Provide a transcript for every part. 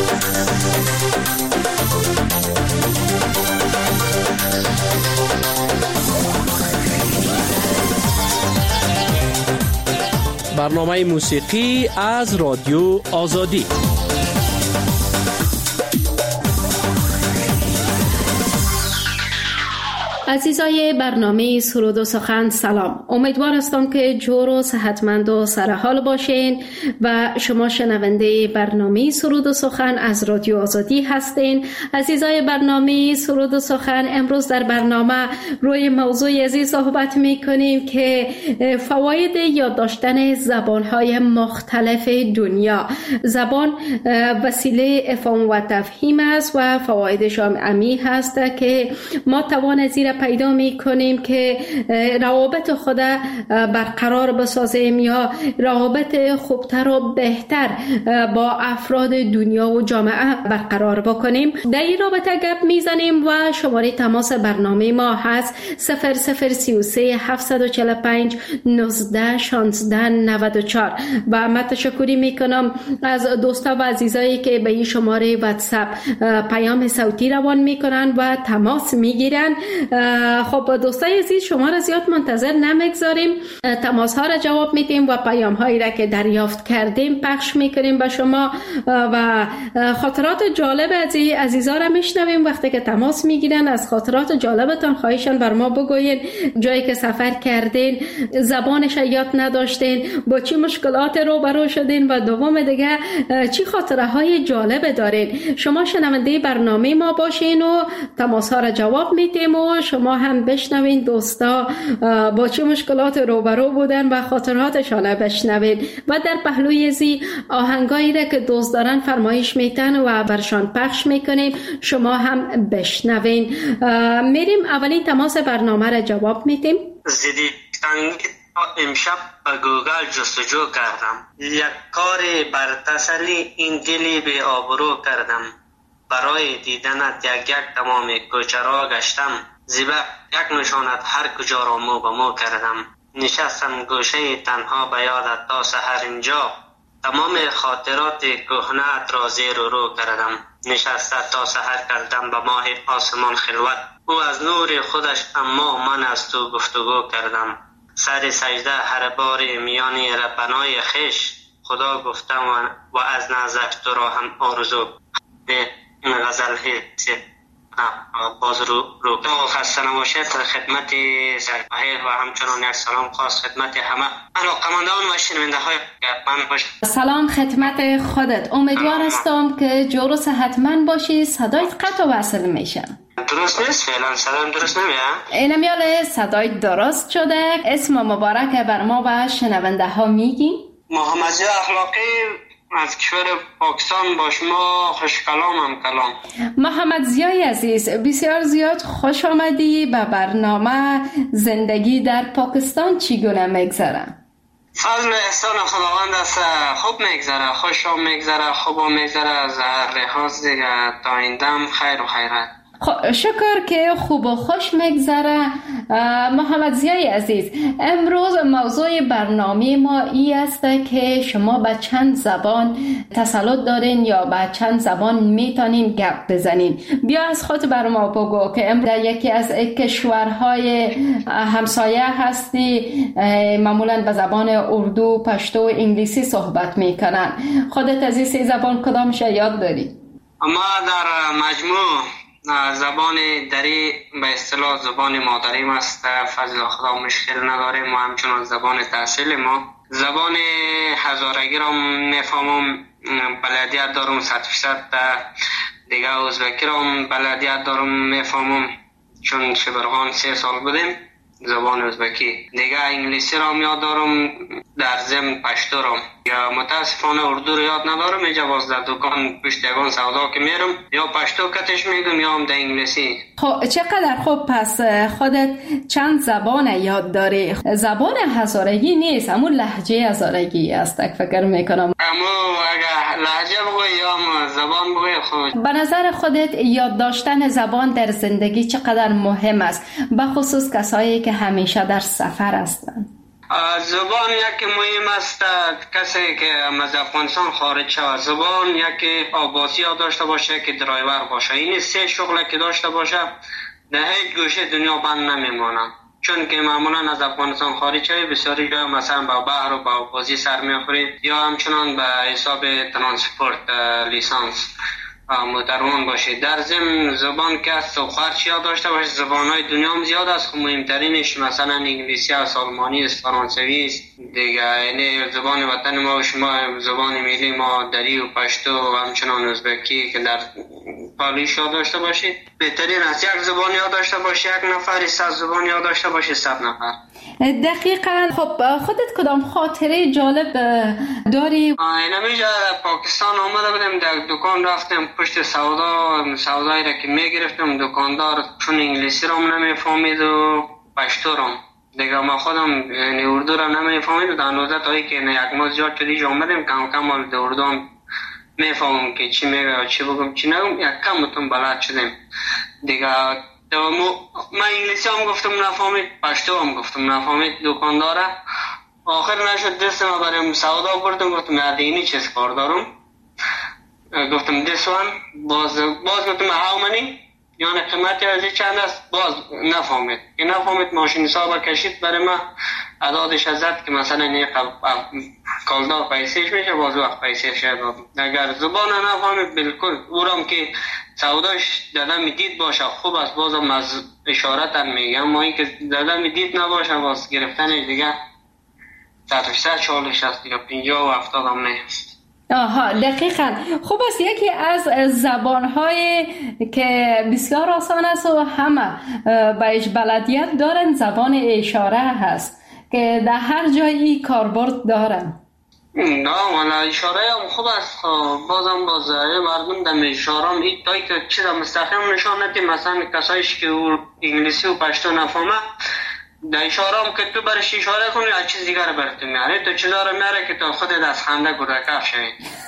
برنامه موسیقی از رادیو آزادی. عزیزای برنامه سرود و سخن سلام. امیدوار هستم که جور و صحتمند و سرحال باشین و شما شنونده برنامه سرود و سخن از رادیو آزادی هستین. عزیزای برنامه سرود و سخن، امروز در برنامه روی موضوع عزیز صحبت میکنیم که فواید یاد داشتن زبانهای مختلف دنیا. زبان وسیله افهام و تفهیم است و فوایدش هم عمیق هست که ما توان زیر پیدا می کنیم که روابط خود برقرار بسازیم یا روابط خوبتر و بهتر با افراد دنیا و جامعه برقرار بکنیم. در این رابطه گپ میزنیم و شماره تماس برنامه ما هست 0033 745 19 16 94 و من تشکری میکنم از دوستا و عزیزایی که به این شماره واتساپ پیام صوتی روان میکنن و تماس میگیرن. خب دوستای عزیز، شما را زیاد منتظر نمیگذاریم، تماس ها را جواب میدیم و پیام هایی را که دریافت کردیم پخش میکنیم به شما و خاطرات جالب از عزیزا را میشنویم. وقتی که تماس میگیرن از خاطرات جالبتان خواهشان بر ما بگوین، جایی که سفر کردین، زبانش یاد نداشتین، با چی مشکلات روبرو شدین و دوم دیگه چی خاطره های جالب دارین. شما شنونده برنامه ما باشین و تماس ها را جواب میدیم و شما هم بشنوین دوستا با چه مشکلات روبرو بودن و خاطراتشان بشنوین و در پهلوی زی آهنگایی را که دوست دارن فرمایش میتن و برشان پخش میکنیم، شما هم بشنوین. میریم اولین تماس برنامه را جواب میدیم. زیدی امشب به گوگل جستجو کردم، یک کار بر تسلی این دلی به آبرو کردم، برای دیدنت یک تمام کوچه را گشتم، زیبا یک نشانت هر کجا را مو به مو کردم، نشستم گوشه تنها به یادت تا سحر اینجا، تمام خاطرات کهنه‌ات را زیر و رو کردم، نشسته تا سحر کردم به ماه آسمان خلوت، او از نور خودش اما من از تو گفتگو کردم، سر سجده هر بار میان ربنای خش، خدا گفتم و از نزدش تو را هم آرزو. این غزل باز رو خسته نباشید. خدمت سرکاهیر و همچنان یک سلام خاص خدمت همه علاقمندان و شنونده های من باشید. سلام خدمت خودت. امیدوار هستم که جور و صحتمند باشی. صدایت قطع و وصل میشه. درست نیست؟ فعلا صدایم درست نمیاد؟ اینمیاله صدای درست شده. اسم مبارک بر ما و شنونده ها میگی؟ محمد زیا اخلاقی از کشور پاکستان. با شما خوش کلامم کلام. محمد زیای عزیز، بسیار زیاد خوش آمدی به برنامه. زندگی در پاکستان چگونه میگذره؟ فضل و احسان خداوند است، خوب میگذره، خوش میگذره، خوب میگذره، از هر لحاظ دیگه تا آیندهم خیر و خیرات. شکر که خوب و خوش میگذره. محمد زیای عزیز، امروز موضوع برنامه ما ای است که شما به چند زبان تسلط دارین یا به چند زبان میتونین گپ بزنین. بیا از خود بر ما بگو که امروز در یکی از کشورهای همسایه هستی، معمولا به زبان اردو، پشتو و انگلیسی صحبت میکنن. خودت از این سه زبان کدامش یاد داری؟ ما در مجموع زبان دری به اصطلاح زبان مادریم است، فضل خدا مشکل نداریم و همچنان زبان تحصیل ما. زبان هزارگی را میفهمم، بلدیت دارم 100%. دیگه ازبکی را بلدیت دارم میفهمم، چون شبرغان 3 سال بودیم زبان ازبکی. دیگه انگلیسی را یاد دارم، در ضمن پشتو را. یا متاسفانه اردو رو یاد ندارم، اینجا باز در دکان پشت یگان سودا که میرم یا پشتو کتش میگم یا هم در انگلیسی. خب چقدر خوب. پس خودت چند زبان یاد داری. زبان هزارگی نیست، همون لهجه هزارگی است فکر میکنم. اما اگه لهجه بگوی یا زبان بگوی خود. به نظر خودت یاد داشتن زبان در زندگی چقدر مهم است، به خصوص کسایی که همیشه در سفر هستند؟ زبان یک مهم است. کسی که از افغانستان خارج شود زبان یک آباسی ها داشته باشه که درایور باشه، این سه شغل که داشته باشه در هیچ گوشه دنیا بند نمیمانه. چون که معمولا از افغانستان خارج شوی بسیاری جای مثلا با بحر و با آبازی سر میخوری یا همچنان به حساب ترانسپورت لیسانس متروان باشه. در ضمن زبان که است و خرچی ها داشته باشه. زبان های دنیا هم زیاد است، خب مهمترینش مثلا انگلیسی است، آلمانی است، فرانسوی است دیگه. یعنی زبان وطن ما و شما زبان ملی ما دری و پشتو و همچنان ازبکی که در پالیش ها داشته باشید. بهترین است یک زبان ها داشته باشه، یک نفر 100 زبان ها داشته باشه 100 نفر. دقیقاً. خب خودت کدام خاطره جالب داری؟ اینمیجا پاکستان آمده بودم، در دکان رفتم پشت سودایی را که میگرفتم، دکاندار چون انگلیسی را نمیفهمید و پشتو را دیگه ما خودم یعنی اردو را نمیفهمید و در نوزه تایی که یک ماه زیاد شدیج آمدیم کم کم در اردو هم میفهمم که چی میگه و چی بگم چی نگم، یک کم بتون بلد شدیم دیگه. من انگلیسی هم گفتم نفهمید، پشتو هم گفتم نفهمید دکانداره. آخر نشد دست ما بریم سودا بردم، گفتم اینی چیز کار دارم، گفتم this one باز گفتم how many یعنی قیمتی از چند است، باز نفهمید. که نفهمید ماشین حساب کشید برای ما عدادش ازد که مثلا این کالدار پیسیش میشه، باز وقت پیسیش دادم. اگر زبان نفهمید بالکل اورم که سوداش دادم دید باشه خوب است، بازم از اشارت هم میگم، اما این که دادم دید نباشه باز گرفتنش دیگه 100 40 است دیگه 50 و 70 هم نیست. آها دقیقاً. خوب است. یکی از زبان‌های که بسیار آسان است و همه بهش بلدیت دارن زبان اشاره هست که در هر جایی کاربرد دارن. نه والا اشاره هم خوب است. بازم مردم در اشاره هم این تایی که چیز مستقیم نشان نده، مثلا کسایش که انگلیسی و پشتو نفهمه در اشاره هم که تو برش اشاره کنی از چیز دیگر برات میاره، تو چیزا رو میاره که تو خودت از خنده گرکف شوی.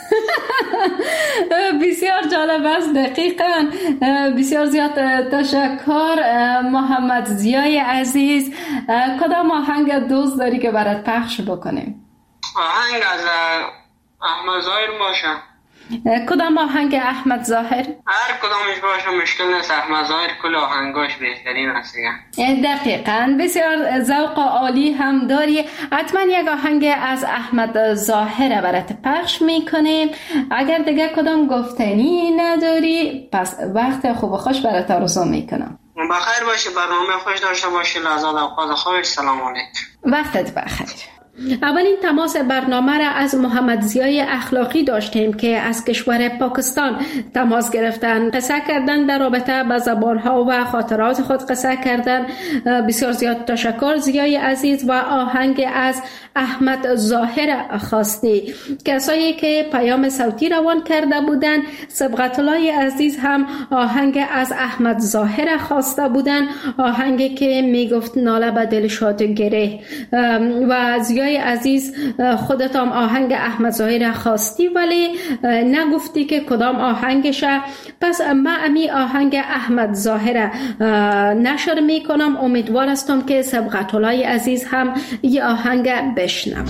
بسیار جالب است. دقیقاً. بسیار زیاد تشکر محمد ضیای عزیز. کدام آهنگ دوست داری که برات پخش بکنیم؟ آهنگ از احمد ظاهر باشه. کدام آهنگ احمد ظاهر؟ هر کدامش باشه مشکل نیست، احمد ظاهر کل آهنگاش بهترین است. دقیقاً. بسیار ذوق عالی هم داری. حتما یک آهنگ از احمد ظاهر برات پخش میکنیم. اگر دیگه کدام گفتنی نداری پس وقت خوب و خوش برات آرزو میکنم. بخیر باشی، برنامه خوش داشته باشی، لحظات اوقات خوش. سلام علیکم. وقتت بخیر. اولین تماس برنامه را از محمد ضیای اخلاقی داشتیم که از کشور پاکستان تماس گرفتن، قصه کردن در رابطه با زبانها و خاطرات خود قصه کردن. بسیار زیاد تشکر ضیای عزیز. و آهنگ از احمد ظاهر خواستی. کسایی که پیام صوتی روان کرده بودن، سبقت الله عزیز هم آهنگ از احمد ظاهر خواسته بودن، آهنگی که میگفت ناله به دل شاد گره. و ضیای عزیز خودت هم آهنگ احمد ظاهر خواستی ولی نگفتی که کدام آهنگشه. پس من امی آهنگ احمد ظاهر نشر میکنم. امیدوار هستم که سبقت الله عزیز هم یه آهنگ بشنوند.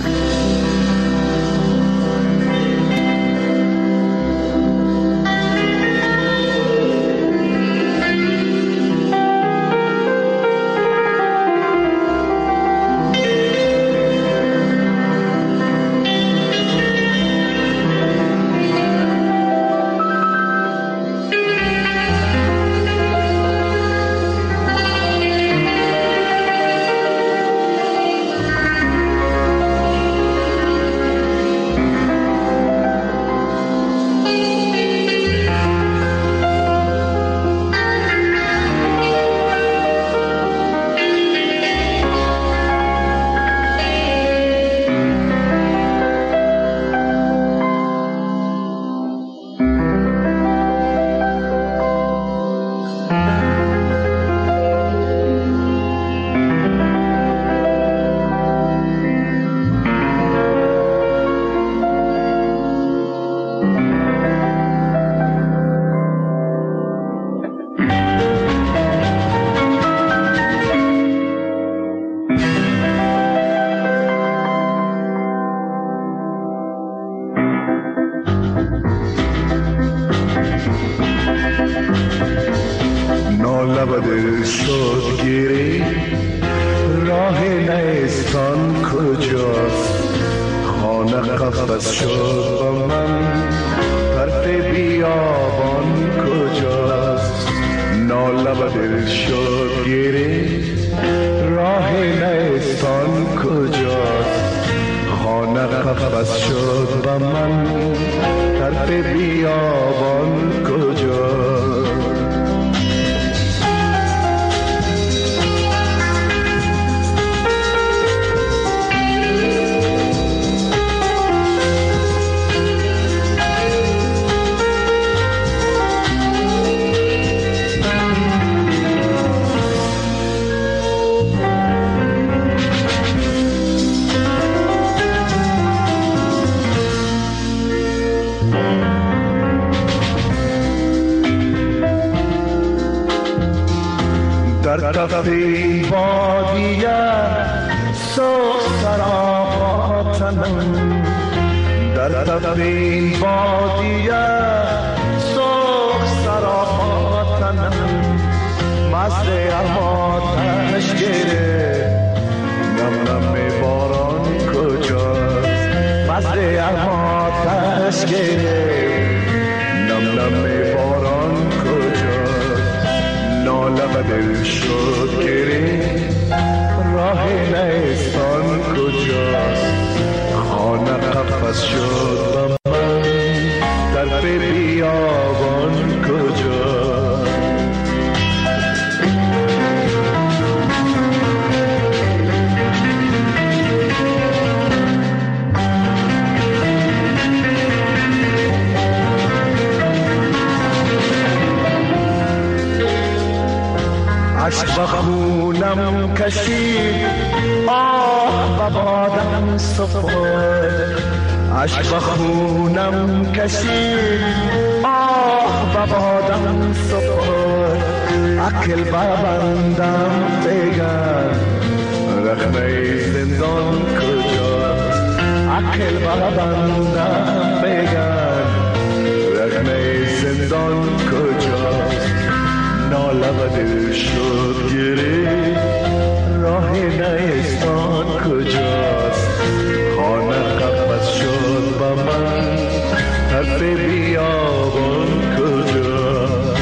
نالب دل شد گیری راه نیستان کجاست خانه قفس شد با من طرف بیابان کجاست نالب دل شد گیری راه نیستان کجاست خانه قفس شد با من طرف بیابان کجاست در تفتی بادیه سوخ سراپاتنم در تفتی بادیه سوخ سراپاتنم مزد اماتش گره نم نم باران کجاست مزد اماتش گره نم نم باران کجاست نالب دل شد گری راه نیستان کجاست خانه قفس شد با من طرف بیابان کجاست عشق خونم کشید آه ببادم سفر عشق خونم کشید آه ببادم سفر عقل ببندم بگن رخنه زندان کجاست عقل ببندم بگن رخنه زندان کجاست نالب دل شد گری راه نیستان کجاست خانه قفس شد با من طرف بیابان کجاست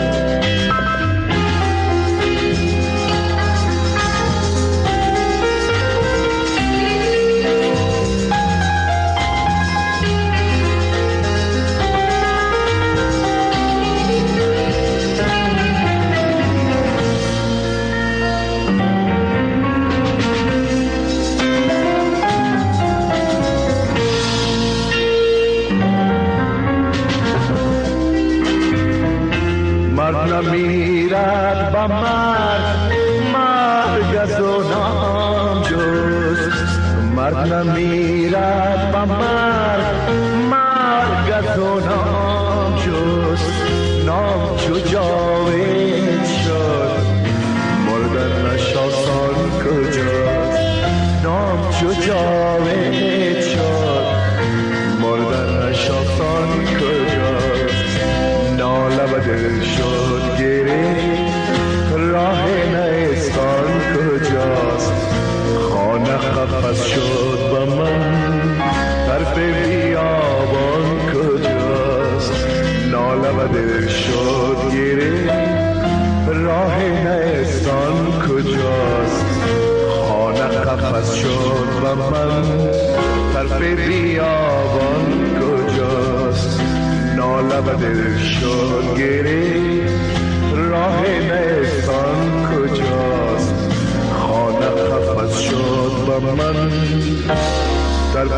مرد نمیرد با مرد مرگ از او نام جست مرد نمیرد با مرد مرگ از او نام جست نام چو جاوید شد مردن نشاسان کجاست نام چو جاوید شد مردن نشاسان کجاست نالب دل شد گری راه نیستان کجاست خانه قفس شد با من طرف بیابان کجاست نالب دل شد گری راه نیستان کجاست خانه قفس شد با من طرف بیابان کجاست نالب دل شد گری راه نیستان کجاست خانه قفس شد با من طرف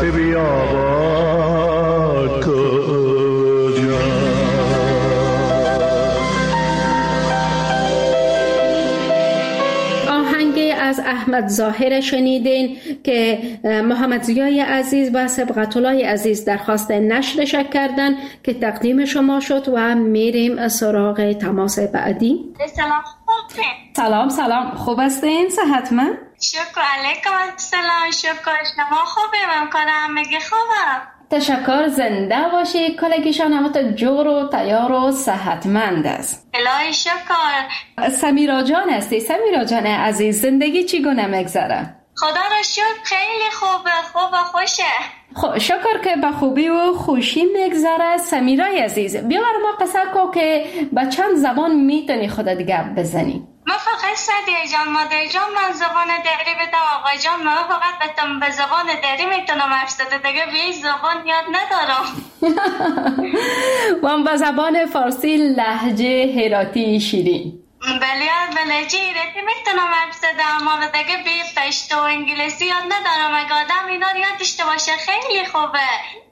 بیابان کجاست از احمد ظاهر شنیدین که محمد ضیای عزیز و صبغت الله عزیز درخواست نشرش کردن که تقدیم شما شد و میریم سراغ تماس بعدی. سلام خوب هستین؟ صحتمند؟ شکر علیکم السلام. شکر شما خوبه؟ من کنم میگه خوبم. تشکر، زنده باشی. کلگیشان همت جور و تیار و صحتمند است. الهی شکر. سمیرا جان هستی. سمیرا جان عزیز، زندگی چگونه میگذره؟ خدا را شکر خیلی خوبه، خوب و خوشه. خب شکر که به خوبی و خوشی میگذره. سمیرای عزیز، بیا برای ما قصه کو که به چند زبان میتونی خودت گپ بزنی؟ من فقط سعدیه جان، مادر جان من زبان دری بدم، آقا جان من فقط به زبان دری میتونم حرف زده، دیگه به هیچ زبان یاد ندارم. و به زبان فارسی لهجه هراتی شیرین. بله لهجه هراتی میتونم حرف زده، اما دیگه به پشتو و انگلیسی یاد ندارم. اگه آدم اینا رو یاد داشته باشه خیلی خوبه.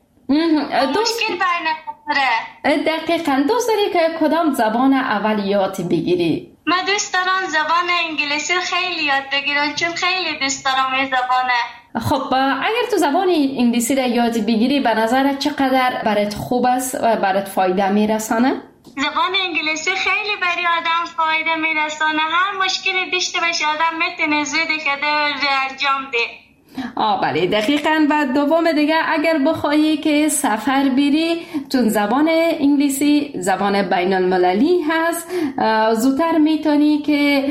مشکل بر نمیخوره. دقیقاً. دوست داری که کدام زبان اولیات بگیری؟ من دوست دارم زبان انگلیسی خیلی یاد بگیرم، چون خیلی دوست دارم این زبانه. خب اگر تو زبان انگلیسی را یاد بگیری به نظرت چقدر برات خوب است و برات فایده میرسانه؟ زبان انگلیسی خیلی برای آدم فایده میرسانه. هر مشکلی داشته باشه آدم میتونه زودی که انجام ده. بله دقیقاً. و دوم دیگه اگر بخواهی که سفر بری، چون زبان انگلیسی زبان بین المللی هست، زودتر میتونی که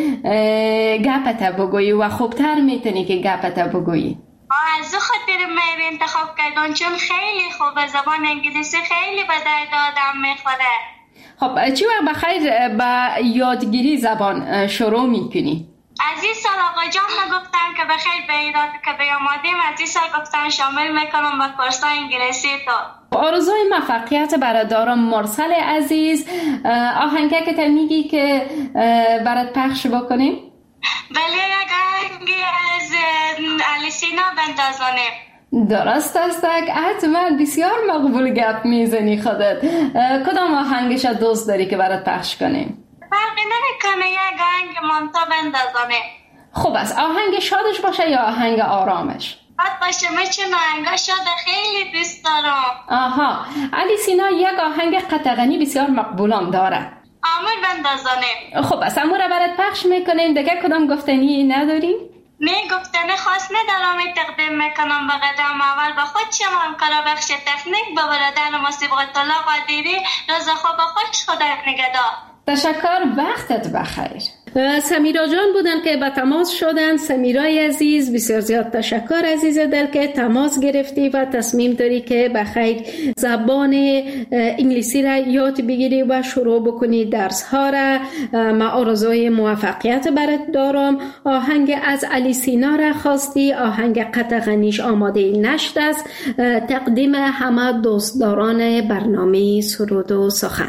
گپت بگویی و خوبتر میتونی که گپت بگویی. از خاطر من انتخاب کردم، چون خیلی خوبه. زبان انگلیسی خیلی به درد آدم میخوره. خب چی وقت بخیر با یادگیری زبان شروع میکنی؟ از این سال آقا جان گفتن که بخیر به ایراد که بیامادیم، از این سال گفتن شامل میکنم به کورسای انگلیسی تو. آرزوی موفقیت برادرم مرسل عزیز. آهنگه که تا میگی که برات پخش بکنیم؟ بله یک آهنگی از الیسینا بندازانه. درست است. حتما بسیار مقبول گپ میزنی خودت. کدام آهنگش دوست داری که برات پخش کنیم؟ فرقی نمیکنه، یک آهنگ مامتا بندازانه. خوب است. آهنگ شادش باشه یا آهنگ آرامش؟ شاد باشه. من چون آهنگ شاد خیلی دوست دارم. الیسینا یک آهنگ قطغنی بسیار مقبولم داره. آمور بندازانه. خوب است، امور برات پخش میکنیم. دیگه کدام گفتنی نداری؟ نه گفتنی خاص ندارم. تقدیم میکنم به قدم اول به خود شما همکار بخش تکنیک، به برادر موسیقی الله قادری. روز خوب خوش، خدا نگهدار. تشکر، وقتت بخیر. سمیرا جان بودن که به تماس شدن. سمیرای عزیز بسیار زیاد تشکر عزیز دل که تماس گرفتی و تصمیم داری که بخیر زبان انگلیسی را یاد بگیری و شروع بکنی درس ها را. ما آرزوی موفقیت برات دارم. آهنگ از الیسینا را خواستی، آهنگ قطغنیش آماده نشد است. تقدیم همه دوستداران برنامه سرود و سخن.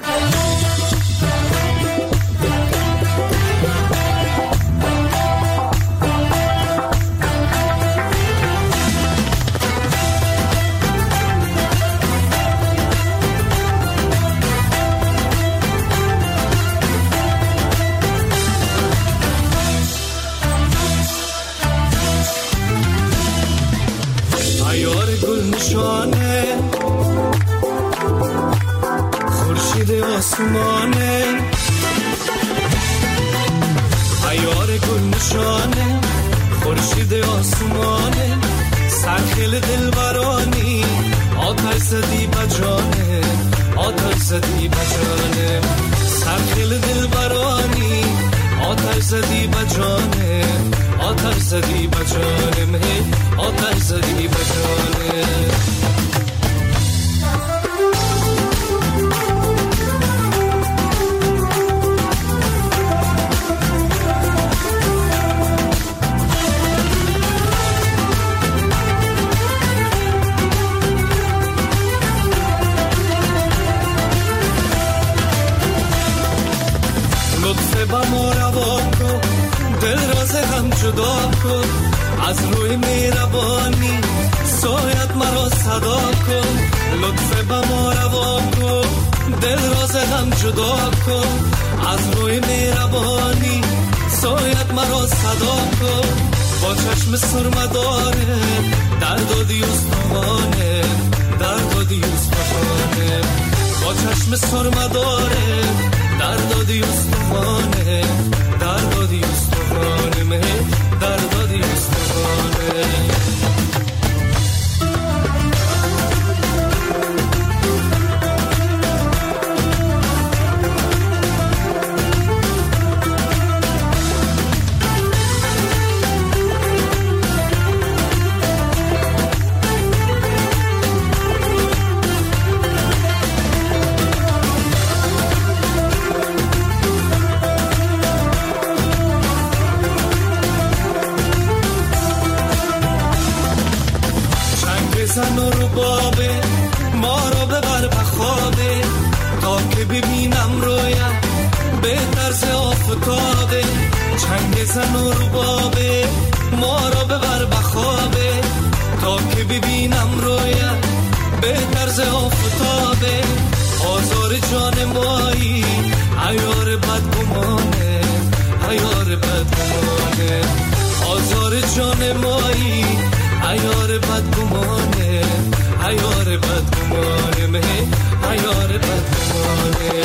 آسمانه عیار گل نشانه، خورشید آسمانه، سرخیل دلبرانی، آتش زدی بجانه، آتش زدی بجانه، سرخیل دلبرانی، آتش زدی بجانه، آتش زدی بجانه، آتش زدی بجانه. جدا کن از روی مهربانی، سایت مرا صدا کن، لطف به ما روا کن، دل راز هم جدا کن از روی مهربانی، سایت مرا صدا کن، با چشم سرمداره دردادی استخوانه، دردادی استخوانه، با چشم سرمداره دردادی استخوانه، دردادی استخوانه، دردادی استخوانه. ببینم رویت به طرز آفتابه، چنگ زن و ربابه ما را ببر بخوابه. تا که ببینم رویت به طرز آفتابه، آزار جان مایی عیار بدگمانه، عیار بدگمانه. آزار جان مایی عیار بدگمانه، عیار بدگمانه، عیار بدگمانه.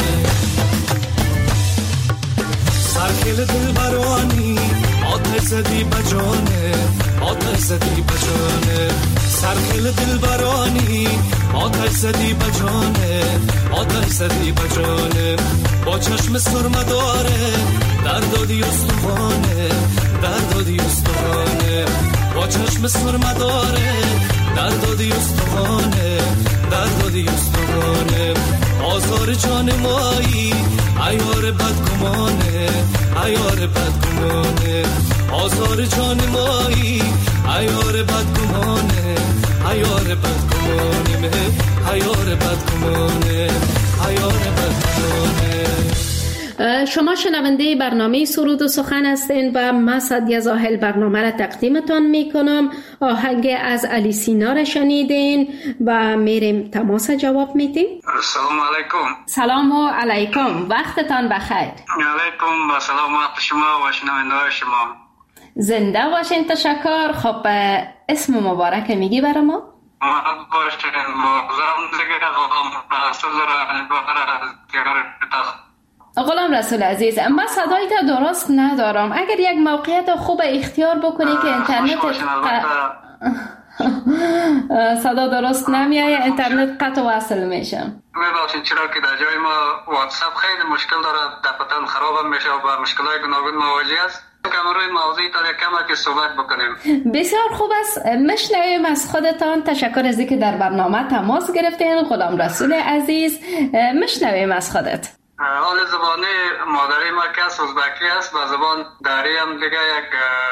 سرخیل دل برانی آتش زدی بجانه، آتش زدی بجانه. سرخیل دل برانی آتش زدی بجانه، آتش زدی بجانه. با چشم سرمه داره در دادی استخوانه، در دادی استخوانه. با چشم سرمه داره در دادی استخوانه، در دادی استخوانه. آزار جان مایی عیار بدگمانه، عیار بدگمانه. آزار جان مایی عیار بدگمانه، عیار بدگمانه، عیار بدگمانه، عیار بدگمانه. شما شنونده برنامه سرود و سخن هستین و من سعدیه زاهل برنامه را تقدیمتان میکنم. آهنگ از علی سینا را شنیدین و میریم تماس جواب میدیم. سلام علیکم. سلام و علیکم، وقتتان بخیر. علیکم و سلام وقت شما و شنونده شما. زنده باشین. تشکر. خب اسم مبارک میگی برای ما؟ باشین. غلام رسول عزیز، من صدایت درست ندارم. اگر یک موقعیت خوب اختیار بکنی که اینترنت صدا درست نمیایه، اینترنت قطع وصل میشم. میباشین چرا که در جای ما واتساپ خیلی مشکل داره، دفعتاً خراب میشه و با مشکلای گوناگون مواجه است. کم روی موضوعی تا کم که صحبت بکنیم. بسیار خوب است. مشنویم از خودتان. تشکر از اینکه در برنامه تماس گرفتین. غلام رسول عزیز، مشنویم از خودت. حال زبانی مادری ما که ازبکی است و زبان داری هم دیگه یک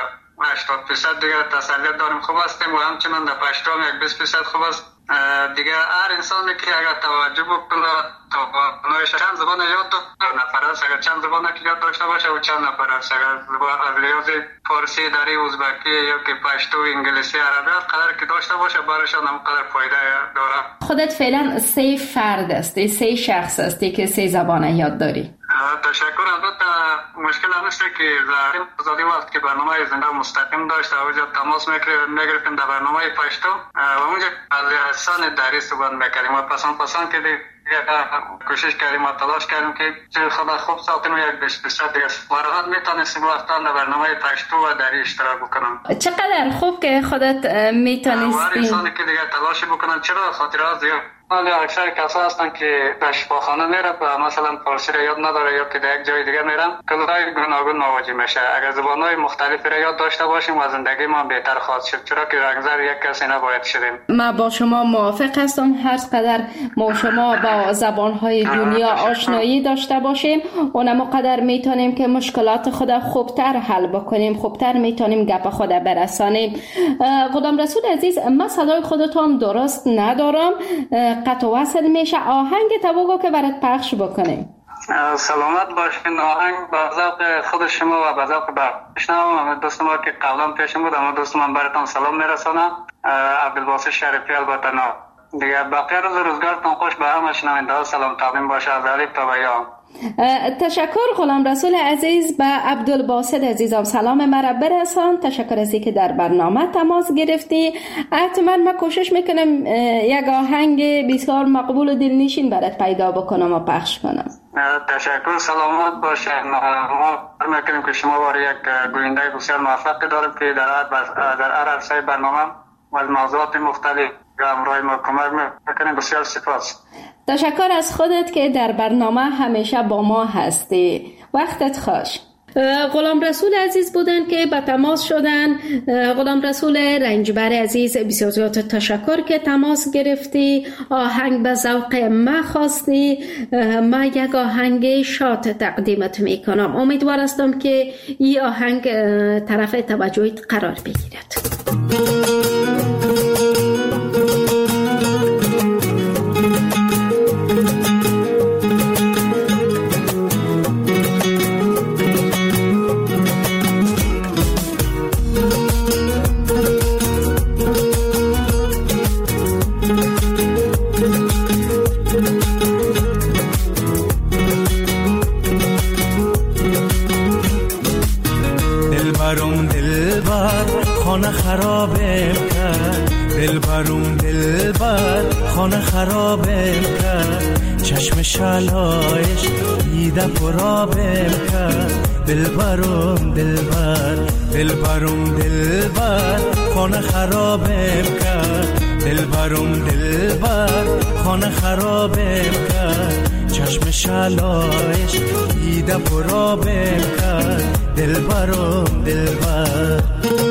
80% دیگه تسلیت داریم خوب هستیم و همچنان در پشتو هم یک 20% خوب است. دیگه هر انسانی که اگر توجه بکنه توانایش چند زبان یاد نفر است، اگر چند زبان که یاد داشته باشه و چند نفر است، اگر از لحاظ فارسی داری، ازبکی یا که پشتو، انگلیسی، عربی قدر که داشته باشه برایشان هم قدر فایده داره. خودت فعلا 3 فرد هستی، 3 شخص هستی که 3 زبان یاد داری. تشکر. البته مشکل هم نیست که زهریم آزادی وقت که برنامه زنده مستقیم داشته و اونجا تماس میگرفتیم در برنامه پشتو و اونجا از لحسان دری صحبت میکردیم و پسند که دیگه کوشش کردیم و تلاش کردیم که خدا خوب ساختیم و یک 20% دیگه واقعا میتونستیم وقتا در برنامه پشتو و دری اشتراک بکنم. چقدر خوب که خودت میتونستی. هر انسانی که دیگه تلاشی بکنن، چرا خاطرات زیاد ولی اکثر کسا هستن که در شفاخانه میره و مثلا فارسی را یاد نداره یا که در یک جای دیگه میرن، کلهای گوناگون مواجه میشه. اگر زبانهای مختلفی را یاد داشته باشیم و زندگی ما بهتر خواهد شد، چرا که رنگزر یک کسی نباید شدیم. من با شما موافق هستم. هر قدر ما شما با زبانهای دنیا آشنایی داشته باشیم، اونم قدر میتونیم که مشکلات خود خوبتر حل بکنیم، خوبتر میتونیم گپ خود برسانیم. غلام رسول عزیز، من صدای خودتون درست ندارم، قطع وصل میشه. آهنگ تو که برات پخش بکنیم. سلامت باشین. آهنگ با ذوق خود شما و با ذوق بشنوم. دوست ما که قبلا پیشم بود، اما دوست من براتون سلام میرسونم. عبدالباسط شریفی البته نه. دیگه باقی روز روزگارتون خوش. به همه شنونده ها سلام تقدیم باشه از الف تا یا. تشکر غلام رسول عزیز. به عبدالباسط عزیزم سلام مرا برسان. تشکر از اینکه در برنامه تماس گرفتی. حتما من کوشش میکنم یک آهنگ بسیار مقبول و دلنشین برات پیدا بکنم و پخش کنم. تشکر. سلامت باشین. ما میکنیم که شما وارد یک گوینده بسیار موفق داریم که در هر عرصه برنامه و موضوعات مختلف همراه ما کمک میکنیم. بسیار سپاس. تشکر از خودت که در برنامه همیشه با ما هستی. وقتت خوش. غلام رسول عزیز بودن که به تماس شدن. غلام رسول رنجبر عزیز، بسیار زیاد تشکر که تماس گرفتی. آهنگ به ذوق ما خواستی. ما یک آهنگ شاد تقدیمت میکنم. امیدوار هستم که این آهنگ طرف توجهت قرار بگیرد. خانه خرابم کرد، دلبرم دلبر خانه خرابم کرد، چشم شلایش دیده پرابم کرد، دلبرم دلبر دلبرم دلبر خانه خرابم کرد، دلبرم دلبر خانه خرابم کرد، چشم شلایش دیده پرابم کرد، دلبرم دلبر.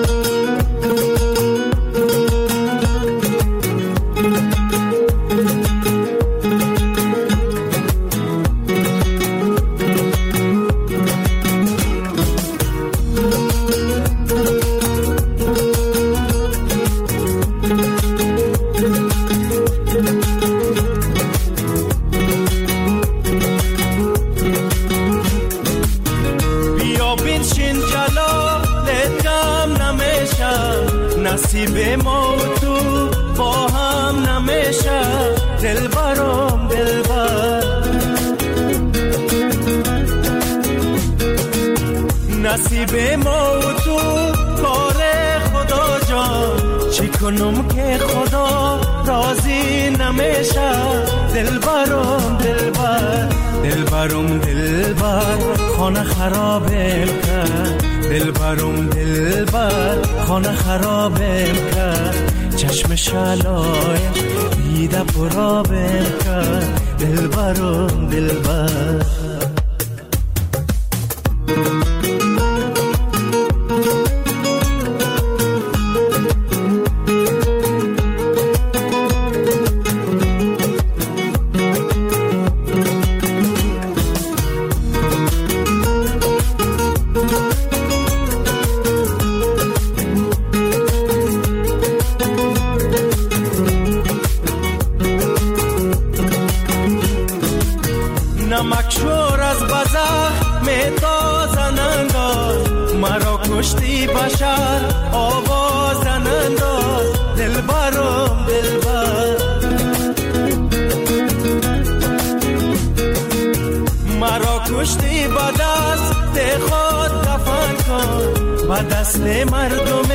نصیب ما و تو با هم نمیشه، دلبرم دلبر. نصیب ما و تو کار خدا جان، چی کنم که خدا راضی نمیشه، دلبرم دلبر دلبرم دلبر خانه خرابم کرد، دلبرم دلبر خانه خرابم کرد، چشم شلایش دیده پرابم کرد، دلبرم دلبر. نمکشور از بزخ میتازن انداز، مرا کشتی بشر آوازن انداز، دلبرم دلبر. مرا کشتی با دست خود دفن کن، با دست مردم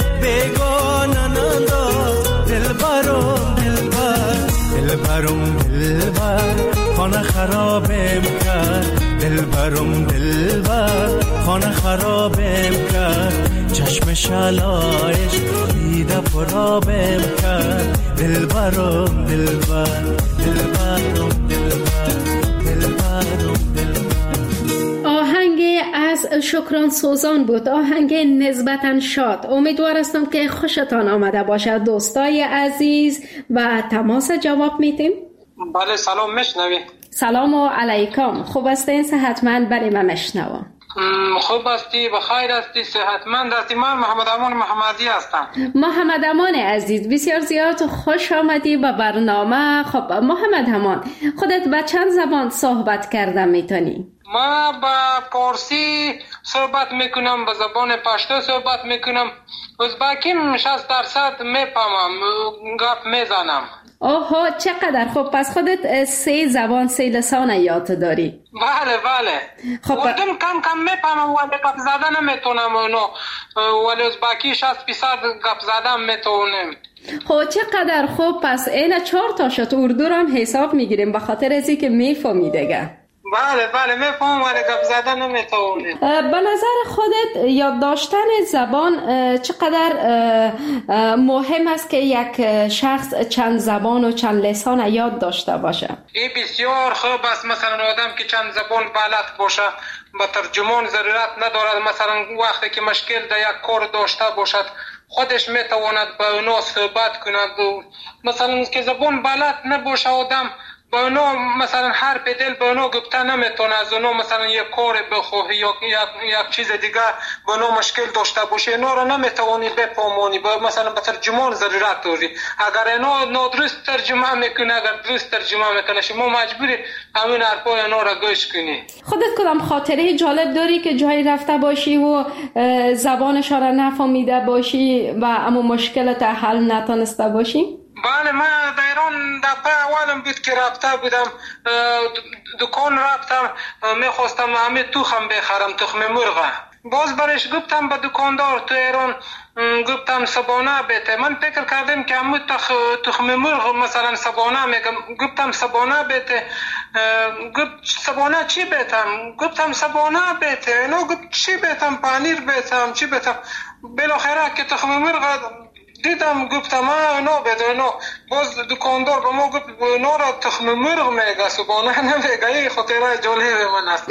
بیگانن انداز، دلبرم دلبر دلبرم دلبر خانه خرابم کرد، دلبرم دلبر خانه خرابم کرد، چشم شلایش دیده پرابم کرد، دلبرم دلبر دلبرم دلبر دلبرم دلبر. آهنگ از شکران سوزان بود، آهنگ نسبتاً شاد. امیدوار هستم که خوشتان آمده باشد دوستای عزیز و تماس جواب میتیم. بله سلام میشنوی؟ سلام و علیکم، خوب هستین؟ صحتمند؟ برای من مشنوم. خوب هستی؟ بخیر هستی؟ صحتمند هستی؟ من محمد امان محمدی هستم. محمد امان عزیز بسیار زیاد خوش آمدی به برنامه. خب محمد امان، خودت به چند زبان صحبت کرده میتونی؟ ما با پارسی صحبت میکنم، با زبان پشتو صحبت میکنم، ازبکیم 60% میفهمم، گپ میزنم. اوه چقدر خوب، پس خودت 3 زبان 3 لسان یاد داری؟ بله بله. خب اردم کم کم میفهمم ولی گپ زدن نمیتونم اونو، ولی ازبکی 60% گپ زدن میتونم. خب چقدر خوب، پس این 4 تا شد اردو رو هم حساب میگیریم به خاطر ازی که میفهمی دیگه. بله بله میفهمم ولی گپ زدن نمیتونم. به نظر خودت یاد داشتن زبان چقدر مهم است که یک شخص چند زبان و چند لسان یاد داشته باشه؟ این بسیار خوب است. مثلا آدم که چند زبان بلد باشه با ترجمان ضرورت ندارد، مثلا وقتی که مشکل در یک کار داشته باشد خودش میتواند با اونا صحبت کند. مثلا که زبان بلد نباشه آدم با اونا مثلا حرف دل با اونا گفته نمیتونه، از اونا مثلا یک کار بخواه یا یک چیز دیگه با اونا مشکل داشته باشه، اینا رو نمیتوانی بفهمونی، مثلا به ترجمان ضرورت داری. اگر اینا نادرست ترجمه میکنه، اگر درست ترجمه میکنه، شما مجبوری همین حرفای اینا رو گوش کنی. خودت کدام خاطره جالب داری که جایی رفته باشی و زبانشان را نفهمیده باشی و اما مشکلت حل نتونسته باشی؟ بله، من در ایران دفعه اولم بود که رفته بودم دکان رفتم، میخواستم همه تخم بخرم، تخم مرغ. باز برش گفتم به دکاندار تو ایران، گفتم سبانه بیته. من فکر کردم که همون تخم مرغ مثلا سبانه میگم، گفتم سبانه بیته. گفت سبانه چی بیتم؟ گفتم سبانه بیته. نو گفت چی بیتم؟ پنیر بیتم، چی بیتم؟ بالاخره که تخم مرغ دیدم گفتم نو بیته. نو باز دکاندار به ما گفت نو را تخم مرغ میگه، سبانه نمیگه. این خاطره جالب من است.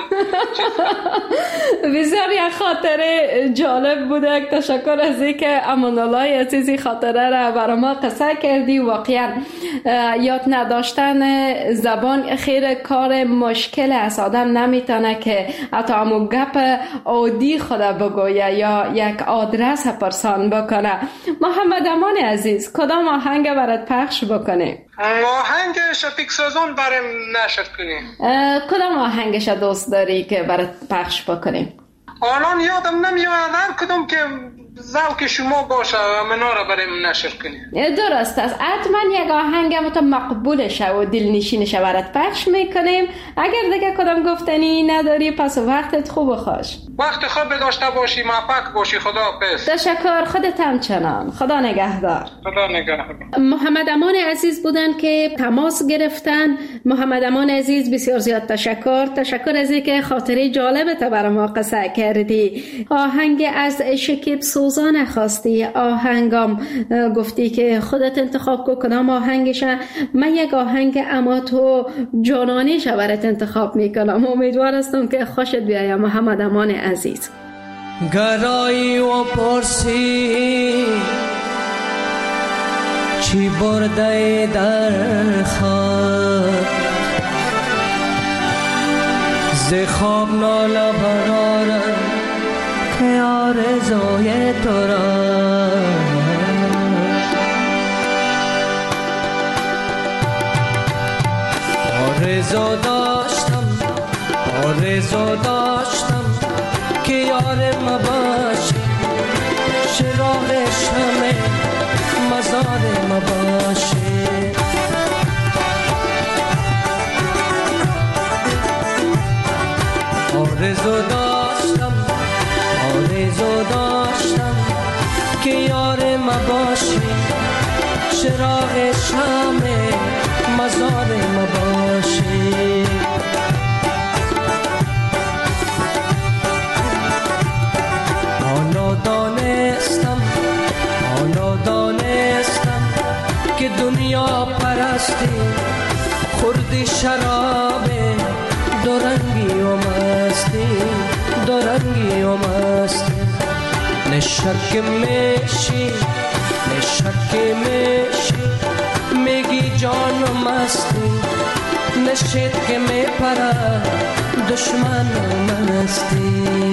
بسیار یک خاطره جالب بوده. تشکر از اینکه امان الله عزیزی خاطره را برای ما قصه کردی. واقعا یاد نداشتن زبان خیر کار مشکل است. آدم نمیتونه که حتی همون گپ عادی خود بگویه یا یک آدرس پرسان بکنه. محمد امان عزیز، کدام آهنگ برات پخش بکنیم؟ آهنگ شفیق سازان برام نشر کنیم. کدام آهنگش دوست داری که برات پخش بکنیم؟ الان یادم نمیاد، هر کدوم که ذوق شما باشه منا را برام نشر کنیم. درست است. حتما یک آهنگ مقبولشه و دلنشینشه برات پخش میکنیم. اگر دیگه کدام گفتنی نداری پس وقتت خوب و خوش. وقت خوب داشته باشی، موفق باشی. خدا حافظ. تشکر. خودت همچنان. خدا نگهدار. خدا نگهدار. محمد امان عزیز بودن که تماس گرفتن. محمد امان عزیز بسیار زیاد تشکر از اینکه خاطره جالبت برای ما قصه کردی. آهنگ از شکیب سوزان خواستی، آهنگام گفتی که خودت انتخاب کدام آهنگشه. من یک آهنگ اما تو جانانیش برات انتخاب میکنم. امیدوار هستم که خوشت بیاید محمد امان عزیز. گرایی و پرسی چی برده در خواب، ز خواب ناله برارم که آرزوی تو را. آرزو داشتم که یار ما باشی، چراغ شمع مزار ما باشی. آرزو داشتم که یار ما باشی، چراغ شمع مزار ما باشی. حالا دانستم که دنیا پرستی خوردی شراب دورنگی و مستی. نشک میشی میگی جان و مستی، نشید که میپره دشمن و مستی.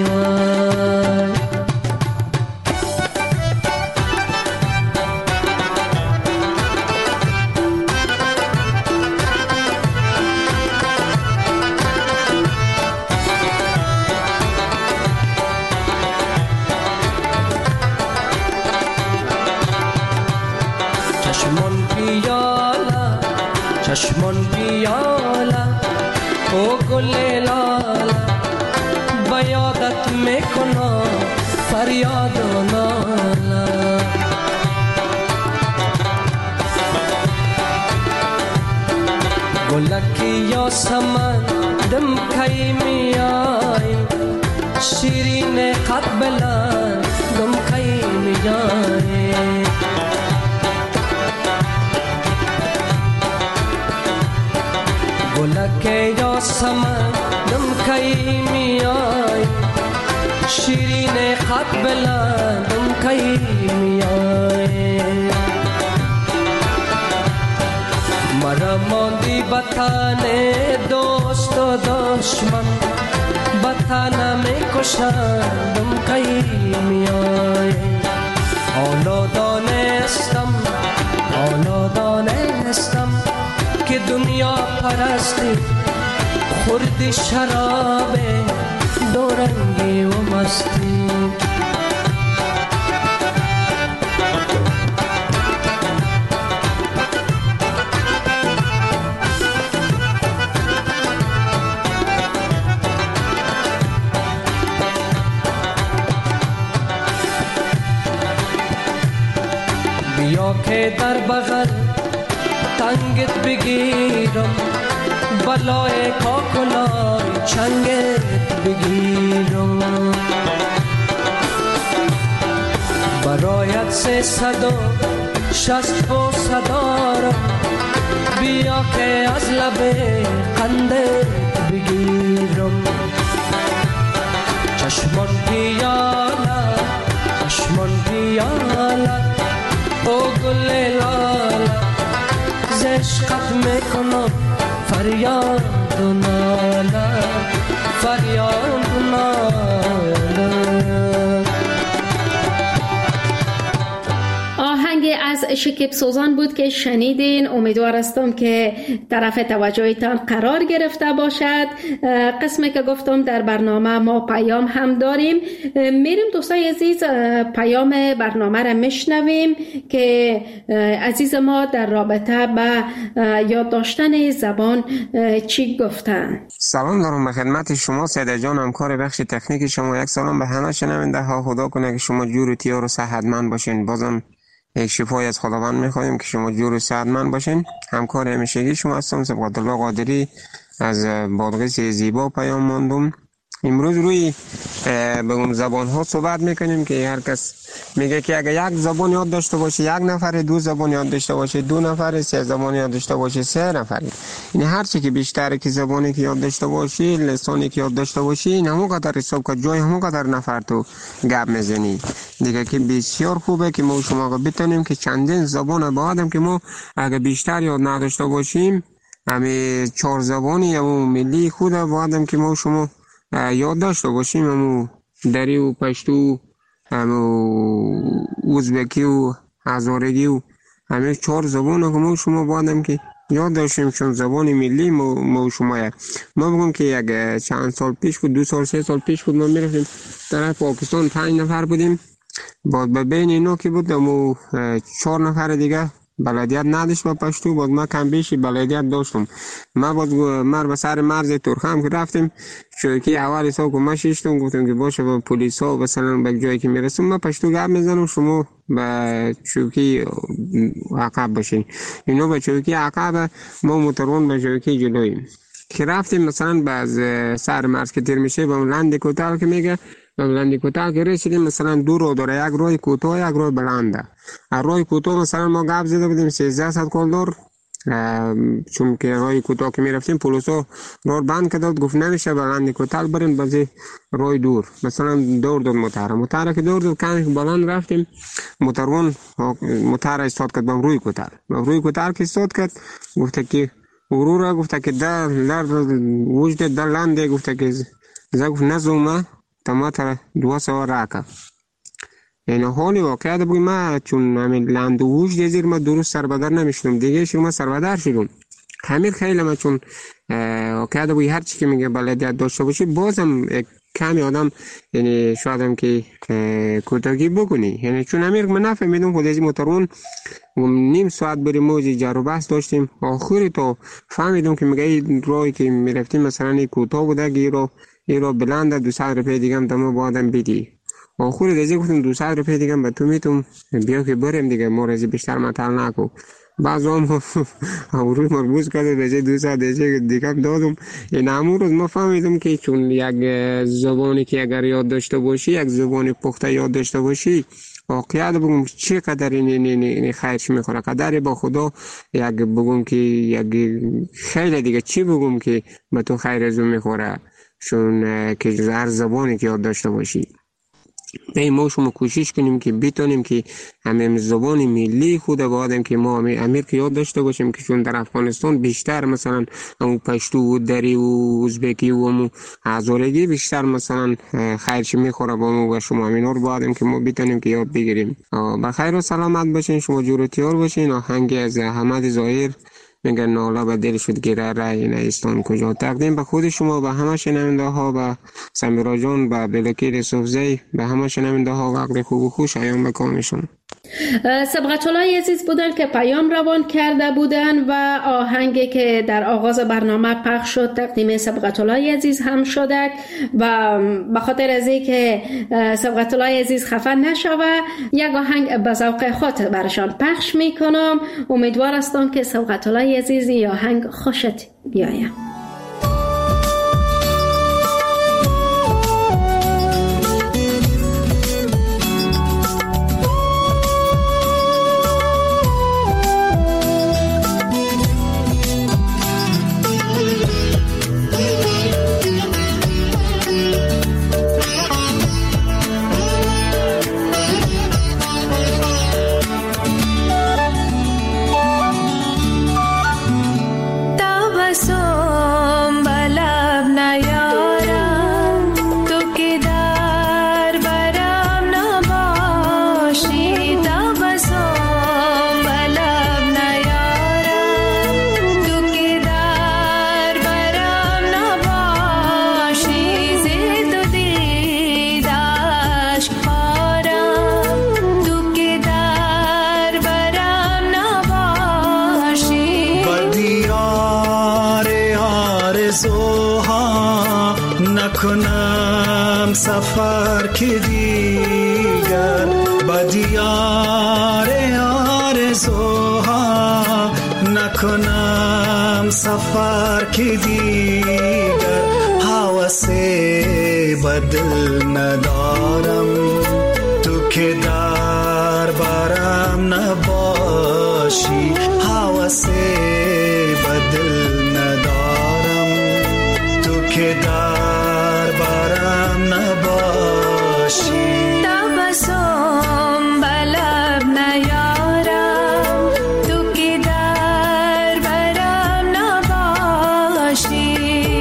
چشمان پیاله او گل لاله، بیادت میکنم فریاد و ناله. گلکی یا سمن دم کی میایم، شیرین قد بلند دم کی میایم. گلکی یا سمن دم کی میایم، شیرین قد بلند دم کی میایم. مرا ماندی بطن دوست و دشمن، بطن میکشند دم کی میایم. حالا دانستم که دنیا پرستی خوردی شراب دورنگی و مستی. که در بغل تنگت بگیرم، بلای کاکلای چنگت بگیرم. برایت 360 بوسه دارم، بیا که از لب قندت بگیرم. چشمان پیاله چشمان پیاله او گل لاله، ز عشقت میکنم فریاد و ناله، فریاد و ناله. آهنگ از شکیب سوزان بود که شنیدین. امیدوار هستم که طرف توجهتان قرار گرفته باشد. قسمی که گفتم در برنامه ما پیام هم داریم، میریم دوستای عزیز پیام برنامه را میشنویم که عزیز ما در رابطه با یاد داشتن زبان چی گفتن. سلام دارم به خدمت شما سیده جان، همکار بخش تکنیک شما. یک سلام به همه شنونده ها. خدا کنه که شما جور و تیار و صحتمند باشین. بازم یک شفای از خداوند میخوایم که شما جور و صحتمند باشین. همکار همیشگی شما هستم سبقت الله قادری از بادغیس زیبا پیام ماندم. امروز روی به زبان ها صحبت میکنیم که هر کس میگه که اگر یک زبان یاد داشته باشه یک نفر، دو زبان یاد داشته باشه دو نفر، سه زبان یاد داشته باشه سه نفر. این هر چی که بیشتر که زبانی که یاد داشته باشی، لسانی که یاد داشته باشی، این همون قدر حساب که جای همون قدر نفر تو گپ میزنی دیگه، که بسیار خوبه که ما شما بتونیم که چندین زبان بعدم که ما اگر بیشتر یاد نداشته باشیم، همه 4 زبانی همون ملی خود بعدم که ما شما یاد داشته باشیم، همون دری و پشتو، همون ازبکی و هزارگی و همه 4 زبان که ما شما بعدم که یاد داشتیم، چون زبان ملی ما شما ما بگم که یک چند سال پیش بود، 2 سال 3 سال پیش بود، ما میرفتیم در پاکستان 5 نفر بودیم، بعد به بین اینا که بود ما 4 نفر دیگه بلدیت نداشت با پشتو، بعد ما کم بیشی بلدیت داشتم. ما باز مر به سر مرز ترخم که رفتیم، چوکی اول حساب که ما شیشتم، گفتم که باشه با پلیس ها مثلا به جایی که میرسیم ما پشتو گپ میزنم، شما به چوکی عقب باشین. اینو به چوکی عقب، ما موترون به چوکی جلویم که رفتیم. مثلا باز سر مرز که تیر میشه با لند کوتاه که میگه، بلندی کوتاه که رسیدیم مثلا 2 رو داره، یک روی کوتاه یک روی بلنده. روی کوتاه مثلا ما گپ زده بودیم 1300 کلدر، چون که روی کوتاه که میرفتیم پلیسا راه بند کرد، گفت نمیشه بلندی کوتاه برین بازی روی دور، مثلا دور داد موتر که دور داد کمی بلند رفتیم، موتر استاد کرد با روی کوتاه که استاد کرد، گفته که ورورا، گفته که در وجد در لنده، گفته که گفت نزومه تماتر 200 راکا. یعنی حالی واقعیت بگیم ما چون همین لند و وجد زیر ما درست سربدر نمیشتم دیگه، شما سربدر شدم همین خیلی. ما چون واقعیت بگیم هر چی که میگه بلدیت داشته باشی بازم کمی آدم یعنی شاید هم که کوتاهی بکنی، یعنی چون امیر من نفهمیدم خود از موترون نیم ساعت بریم موزی جر و بحث داشتیم، آخری تا فهمیدم که میگه این راهی که میرفتیم مثلا این کوتاه بوده که این رو بلنده 200 روپیه دیگه هم دمو بعدم بیدی. آخری دیگه گفتم 200 روپیه دیگه هم به تو میتونم بیا که بریم دیگه، ما رازی بیشتر مطل نکو. بعض هم روی مربوط کرده به 200 دیگه هم دادم. این همون روز ما فهمیدم که چون یک زبانی که اگر یاد داشته باشی، یک زبانی پخته یاد داشته باشی، واقعیت بگم چقدر این خیرش میخوره، قدر با خدا یک بگم که یک خیلی دیگه چی بگم که به تو خیر ازو میخوره، چون که هر زبانی که یاد داشته باشی. ما شما کوشش کنیم که بتونیم که همه زبان ملی خود بعدم که ما امیر که یاد داشته باشیم، که چون در افغانستان بیشتر مثلا همون پشتو و دری و ازبکی و همون هزارگی بیشتر مثلا خیرش میخوره با ما و شما، اینا رو بعدم که ما بتونیم که یاد بگیریم. بخیر و سلامت باشین، شما جور و تیار باشین. آهنگ از احمد ظاهر میگن ناله به دل شد گیره رای نیستان کجا، تقدیم به خود شما، به همه شنونده ها، به سمیرا جان، به بلکیر صوفزی، به همه شنونده ها وقت خوب و خوش ایام بکامشون. سبقت الله عزیز بودن که پیام روان کرده بودن و آهنگی که در آغاز برنامه پخش شد تقدیم سبقت الله عزیز هم شده و به خاطر از اینکه سبقت الله عزیز خفه نشوه یک آهنگ به ذوق خود برشان پخش میکنم. امیدوار هستم که سبقت الله عزیز این آهنگ خوشت بیاید. نکنم سفر که دیگر با دیار آرزوها نکنم سفر که دیگر حوث بدل ندارم تو که در برم نباشی حوث بدل ندارم تو که در برم نباشی تبسم بلب نیارم تو که در برم نباشی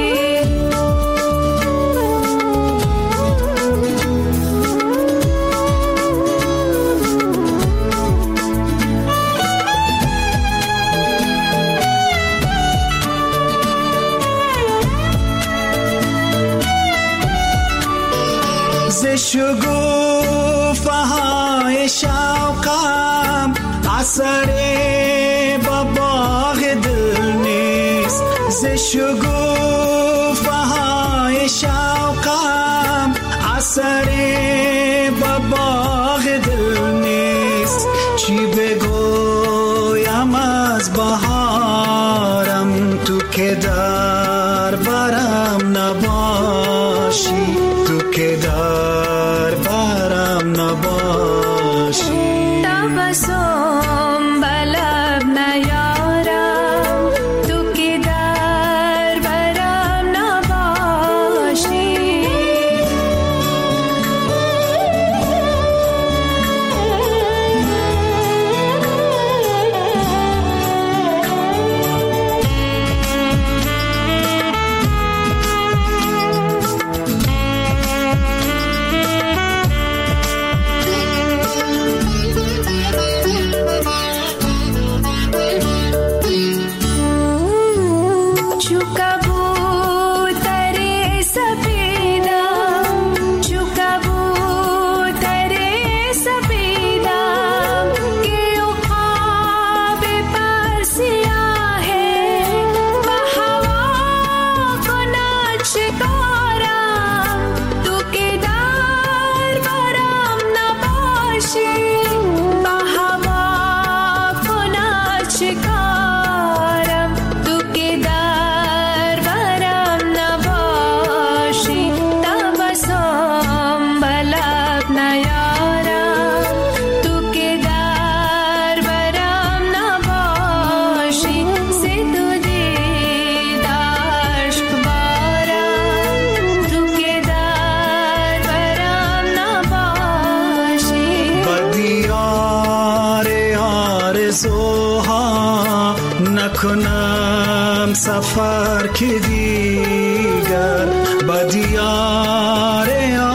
شگوفه های شوقم اثر با باغ دل نیست ز شگوفه های شوقم اثر با باغ دل نیست چی بگویم از بهارم تو که در برم نباشی تو که در برم نباشی تبسم بلب نیارم تو که در برم نباشی نکنم سفر که دیگر با دیار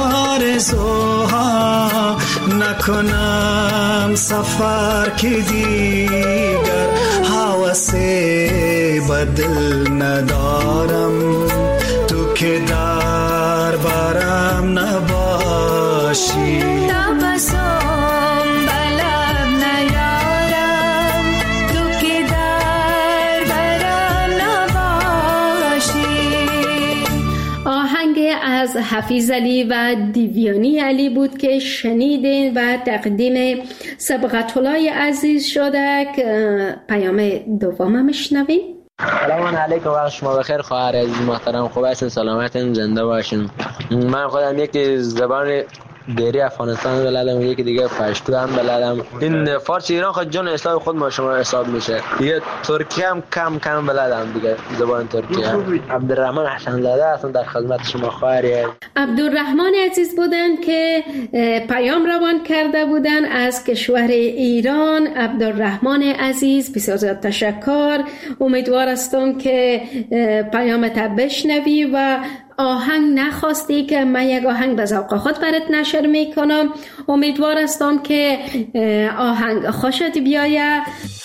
آرزوها نکنم سفر که دیگر حوث بدل ندارم تو که در برم نباشی تبسم بلب از حفیظ علی و دیویانی علی بود که شنیدین و تقدیم سبقت الله عزیز شده. پیام دوم میشنویم. سلام علیکم، وقت شما بخیر خواهر عزیز محترم. خوب هستین؟ سلامتین؟ زنده باشین. من خودم یک زبان دیری افغانستان بلدم، یکی دیگه پشتو هم بلدم. این فارسی ایران خود جان اسلام خود ما شما حساب میشه. دیگه ترکی هم کم بلدم دیگه، زبان ترکی. عبدالرحمن حسن زاده هستم در خدمت شما خواهری. عبدالرحمن عزیز بودن که پیام روان کرده بودن از کشور ایران. عبدالرحمن عزیز بسیار زیاد تشکر. امیدوار هستم که پیامت بشنوی و آهنگ نخواستی که من یک آهنگ به ذوق خود برات نشر میکنم. امیدوار هستم که آهنگ خوشت بیاید.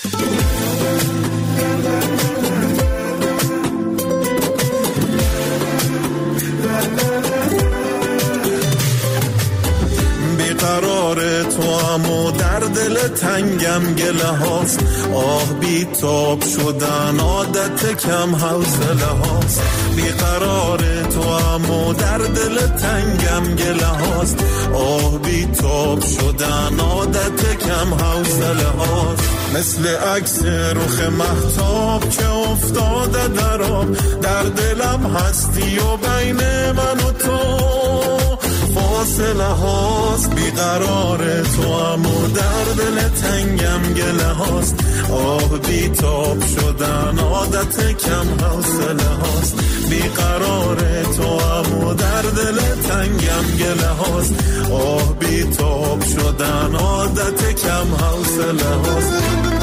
بیقرار تو امو در دل تنگم گله هاست، آه بی تاب شدن عادت کم حوصله هاست. بیقرار تو امو در دل تنگم گله هاست، آه بی تاب شدن عادت کم حوصله هاست. مثل عکس رخ مهتاب که افتاده در آب، در دلم هستی و بین من و تو فاصله هاست. بیقرار تو امو در دل تنگم گله هاست، آه بی تاب شدن عادت کم حوصله هاست. بیقرار تو امو در دل تنگم گله هاست، آه بی تاب شدن عادت کم حوصله هاست.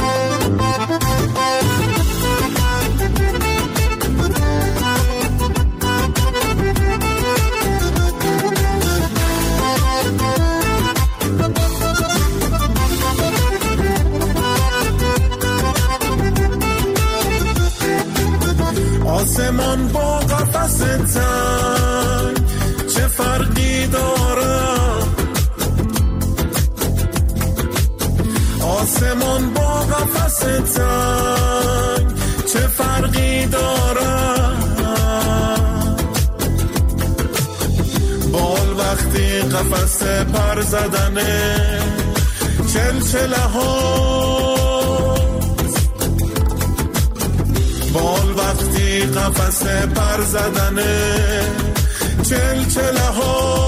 آسمان با قفس تنگ چه فرقی داره؟ آسمان با قفس تنگ چه فرقی داره؟ بال وقتی قفس پر زدنه چلچله ها، بال وقتی قفس پر زدنه چلچله ها.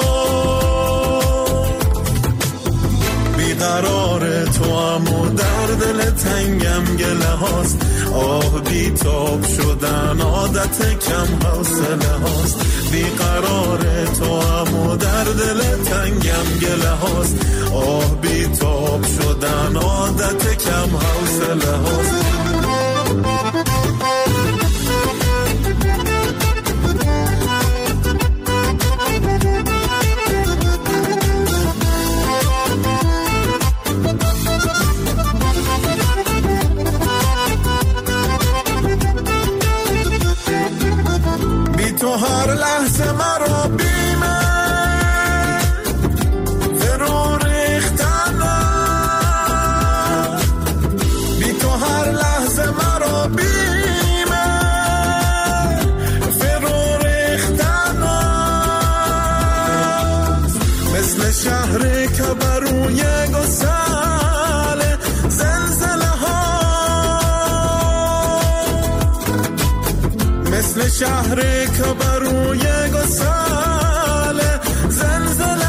بیقرار تو امو در دل تنگم گله هاست، آه بی تاب شدن عادت کم حوصله هاست. بیقرار تو امو در دل تنگم گله هاست، آه بی تاب شدن عادت کم حوصله هاست. تو هر لحظه مرا بیمه فرو ریختنه، بی تو هر لحظه مرا بیمه فرو ریختنه. مثل شهری که بروی گسل زلزله ها، مثل شهری که بروی گسل زلزله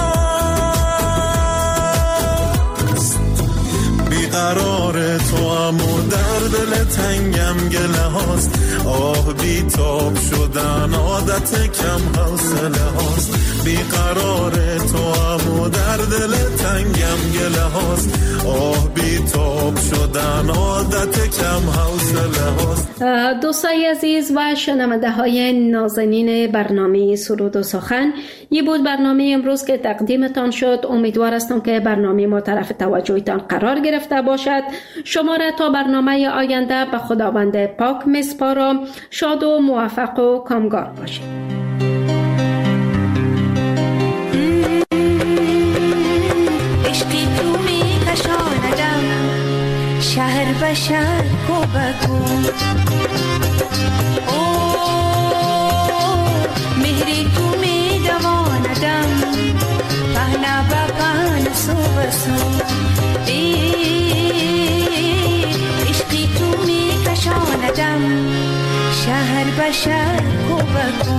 هاست. بیقرار تو امو در دل تنگم گله هاست، آه بی تاب شدن عادت کم حوصله هاست. بیقرار تو امو در دل تنگم گله هاست، آه بی تاب شدن عادت کم حوصله هاست. دوستای عزیز و شنونده های نازنین برنامه سرود و سخن، یه بود برنامه امروز که تقدیمتان شد. امیدوار هستم که برنامه ما طرف توجهتان قرار گرفته باشد. شما را تا برنامه آینده به خداوند پاک میسپارم. شاد و موفق و کامگار باشید. عشقی تو می کشاندم شهر به شهر کو بکو، مهری پهنا با پهن سو بسو عشقی تو می کشاندم شهر به شهر کو بکو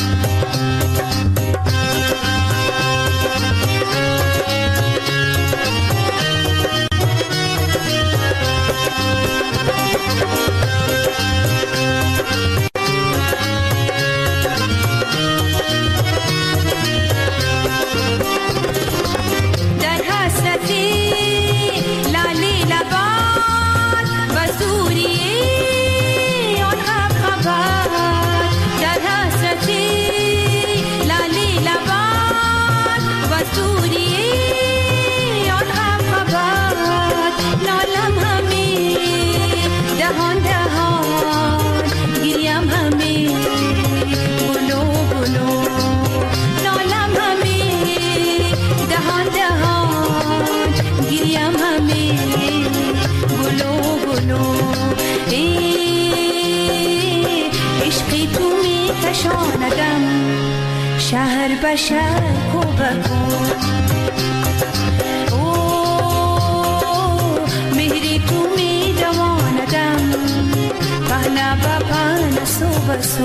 شهر به شهر کو بکو مهری تو می دواندم پهنا با پهن سو بسو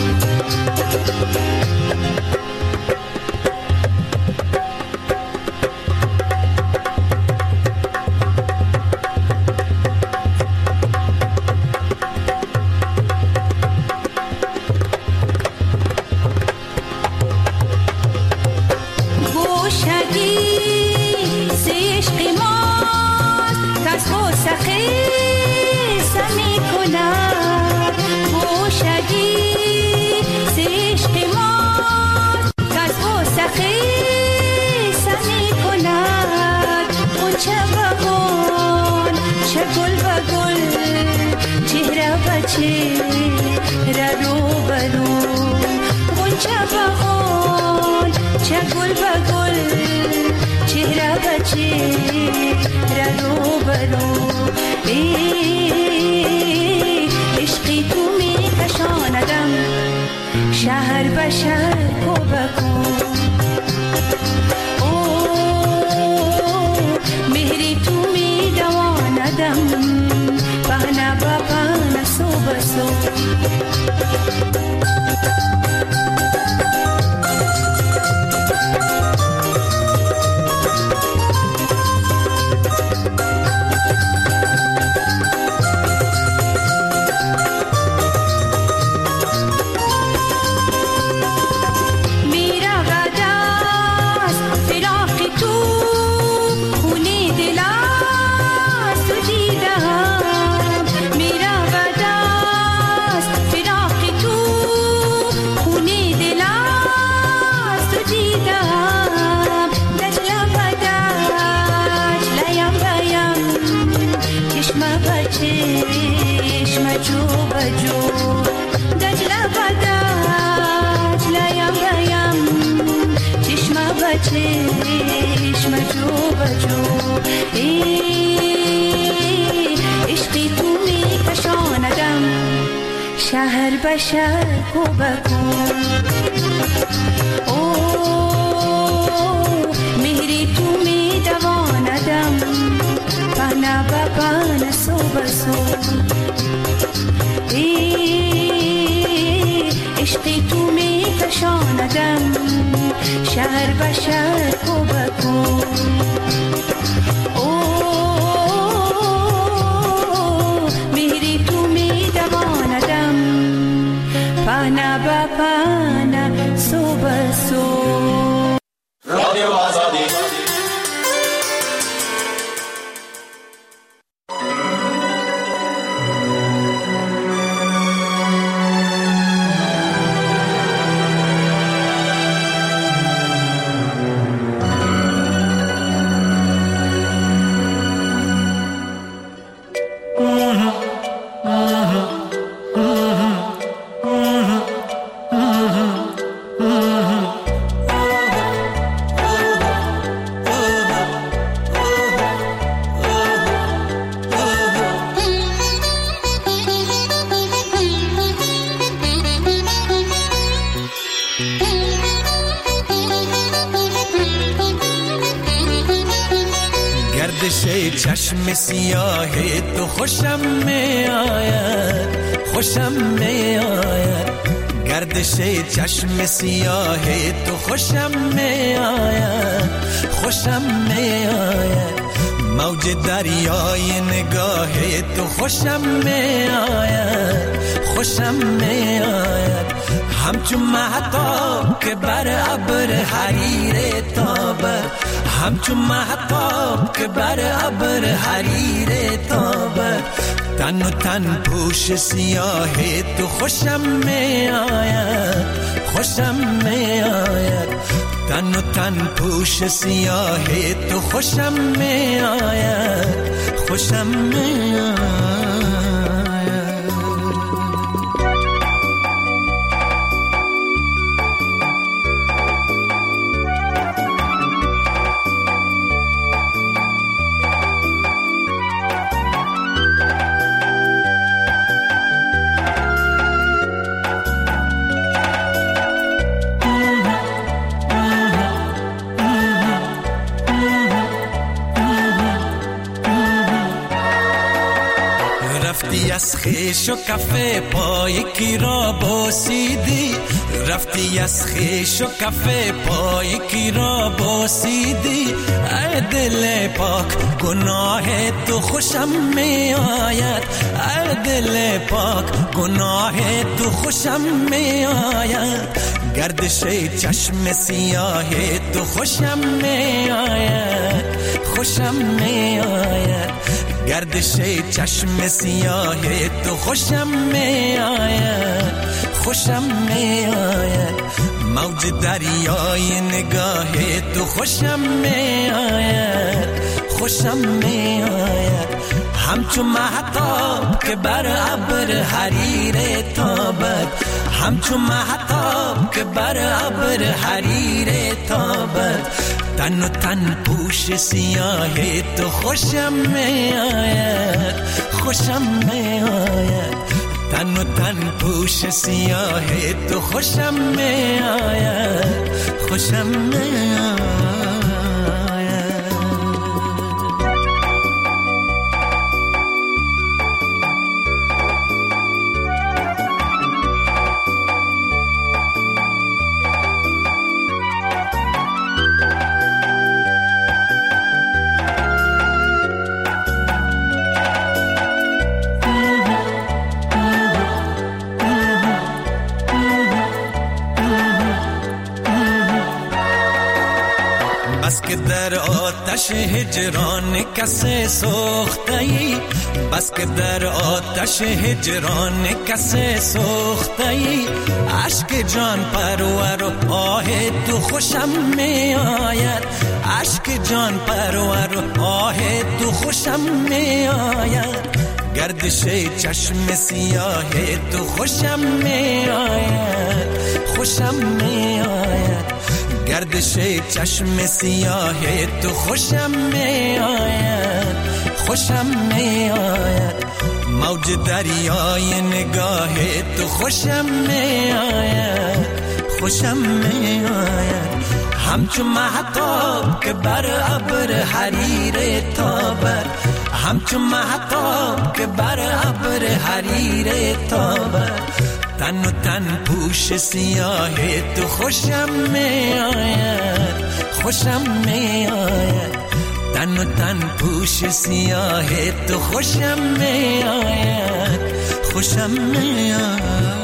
عشقی تو می کشاندم شهر به شهر کو بکو مهری تو می دواندم پهنا با پهن سو بسو عشقی تو می کشاندم شهر به شهر کو بکو مهری تو می دواندم پهنا با پهن سو بسو عشقی تو می کشاندم شهر به شهر کو بکو مهری تو می دواندم پهنا با پهن سو بسو رادیو آزادی چشم سیاه تو خوشم می آید، خوشم می آید. گردش چشم سیاه تو خوشم می آید، خوشم می آید. موج دریای نگاه تو خوشم می آید، خوشم می آید. همچون مهتاب که بر ابر حریر تابد، همچون مهتاب که بر ابر حریر تابد. تن و تن پوش سیاه تو خوشم می آید، خوشم می آید. تن و تن پوش سیاه تو خوشم می آید، خوشم می آید. از خیش و کفه پای کی را بوسیدی، رفتی از خیش و کفه پای کی را بوسیدی. ای دل پاک گناه تو خوشم می آید، ای دل پاک گناه تو خوشم می آید. گردش چشم سیاه تو خوشم می آید، خوشم می آید. گردش چشم سیاه تو خوشم می آید، خوشم می آید. موج دریای نگاه تو خوشم می آید، خوشم می آید. همچون مهتاب که بر ابر حریر تابد، همچون مهتاب که بر ابر حریر تابد. تن و تن پوش سیاه تو خوشم می آید، خوشم می آید. تن و تن پوش سیاه تو خوشم می آید، خوشم می آید. بس که در آتش هجران کسی سوخته‌ای، بس که در آتش هجران کسی سوخته‌ای. عشق جان پرور و آه تو خوشم می آید، عشق جان پرور و آه تو خوشم می آید. گردش چشم سیاه تو خوشم می آید، خوشم می آید. گردش چشم سیاه تو خوشم می آید، خوشم می آید. موج دریای نگاه تو خوشم می آید، خوشم می آید. همچون مهتاب که بر ابر حریر تابد، همچون مهتاب که بر ابر حریر تابد. تن و تن پوش سیاه تو خوشم می آید، خوشم می آید. تن و تن پوش سیاه تو خوشم می آید، خوشم می آید.